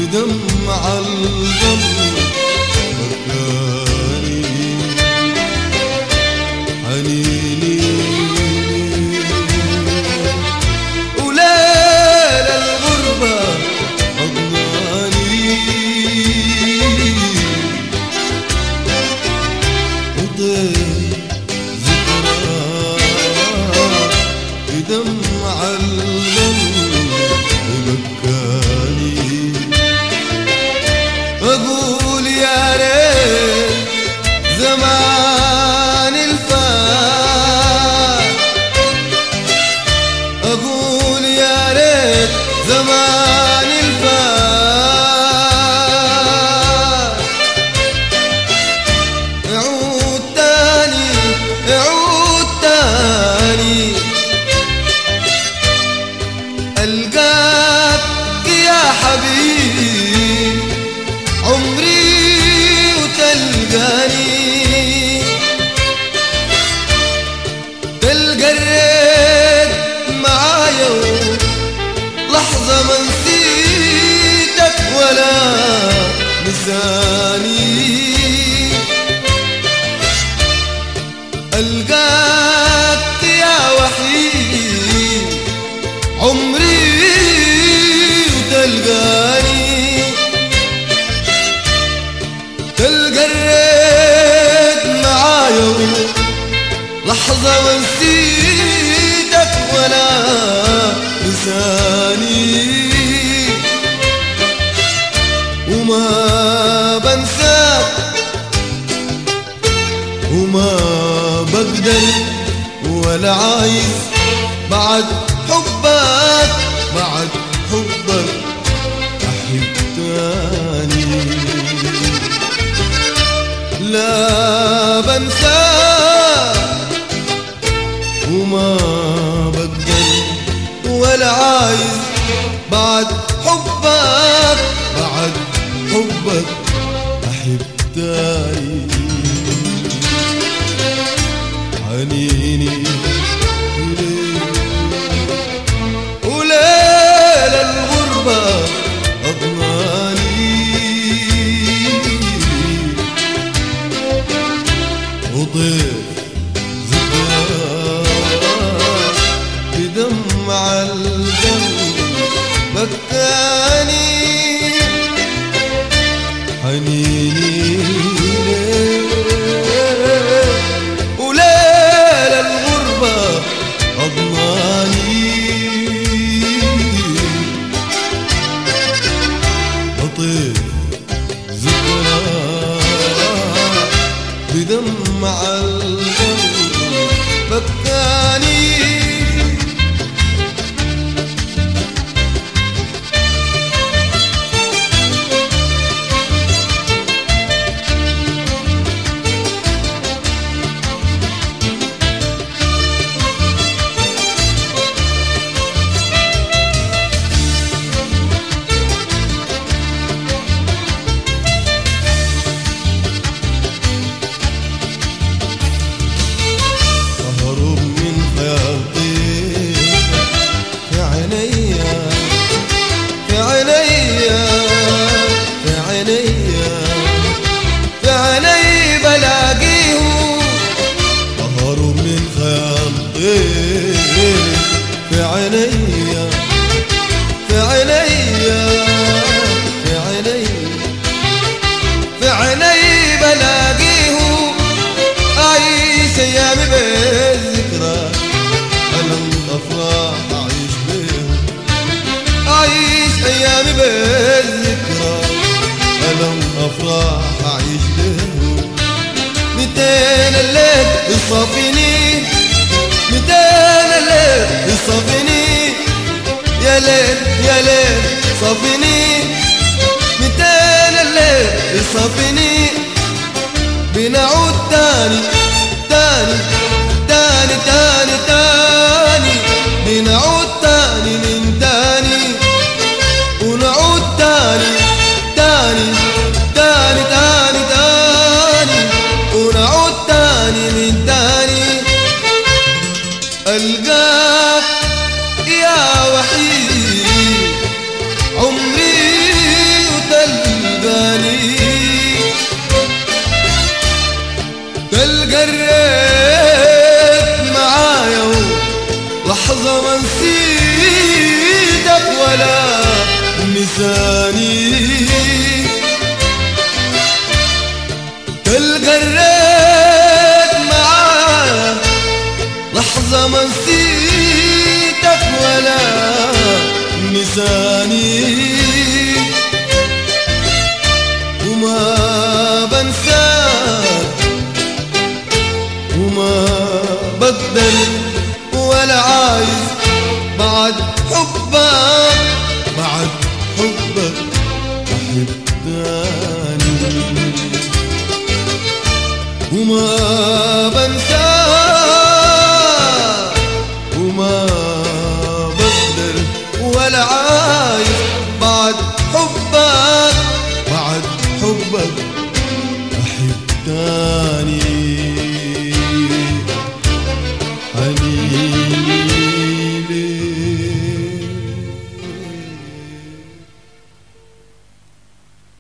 بدمع القلب بكاني حنيني وليل الغربة أضناني وطير ذكرى بدمع القلب بكاني أقول يا ريت زمان الفات أقول يا ريت زمان الفات يعود تاني يعود تاني ألقاك يا حبيبي عمري وتلقاني تلقى الريت معايا لحظة ما نسيتك ولا نساني ألقاك يا وحيد عمري وتلقاني تلقى الريت معايا لحظة ما نسيتك ولا لساني وما بنساك وما بقدر ولا عايز بعد حبك بعد حبك أحب تاني لا بنساك وما بقدر ولا عايز بعد حبك بعد حبك أحب تاني حنيني وليل الغربة أضناني وطير ذكرى بدمع القلب بكاني حنيني وليل الغربة أضناني وطير ذكرى بدمع القلب بكاني في عينيا في عينيا في عينيا في عيني بلاقيه أعيش أيامي بالذكرى ألم أفراح أعيش بيه أعيش أيامي بالذكرى ألم أفراح أعيش بيه 200 الليل يصافيني 200 الليل يصافيني يا ليل يا ليل صافيني 200 الليل يصافيني بنعود تاني تاني تاني تاني تاني بنعود تاني من تاني ونعود تاني تاني تاني تاني تاني ونعود تاني من تاني ألقاك يا وحيد عمري تاني تلقى الريت معاه لحظة ما نسيتك ولا نساني وما بنساك وما بقدر ولا عايز بعد حبك بعد حبك أحب تاني وما بنساك وما بقدر ولا عايز بعد حبك بعد حبك أحب تاني حنين